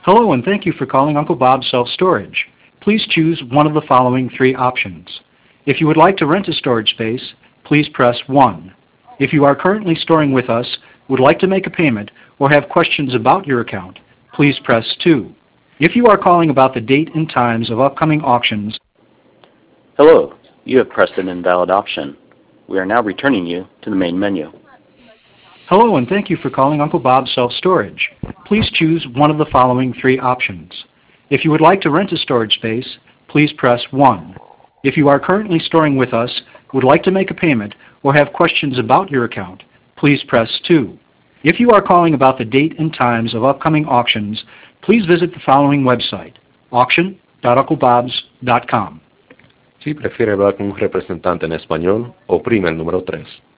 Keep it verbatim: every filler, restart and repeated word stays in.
Hello, and thank you for calling Uncle Bob's Self-Storage. Please choose one of the following three options. If you would like to rent a storage space, please press one. If you are currently storing with us, would like to make a payment, or have questions about your account, please press two. If you are calling about the date and times of upcoming auctions, Hello, you have pressed an invalid option. We are now returning you to the main menu. hello, and thank you for calling Uncle Bob's Self-Storage. Please choose one of the following three options. If you would like to rent a storage space, please press one. If you are currently storing with us, would like to make a payment, or have questions about your account, please press two. If you are calling about the date and times of upcoming auctions, please visit the following website, auction dot uncle bobs dot com. Si prefiere hablar con un representante en español, oprime el número tres.